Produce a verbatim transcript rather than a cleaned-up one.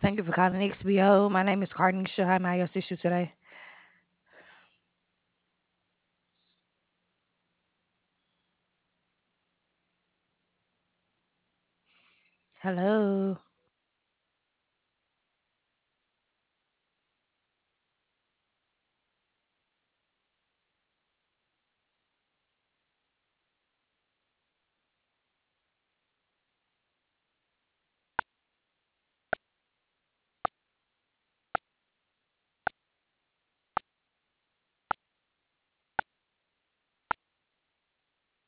Thank you for calling X B O. My name is Carnisha. How may I assist you today? Hello.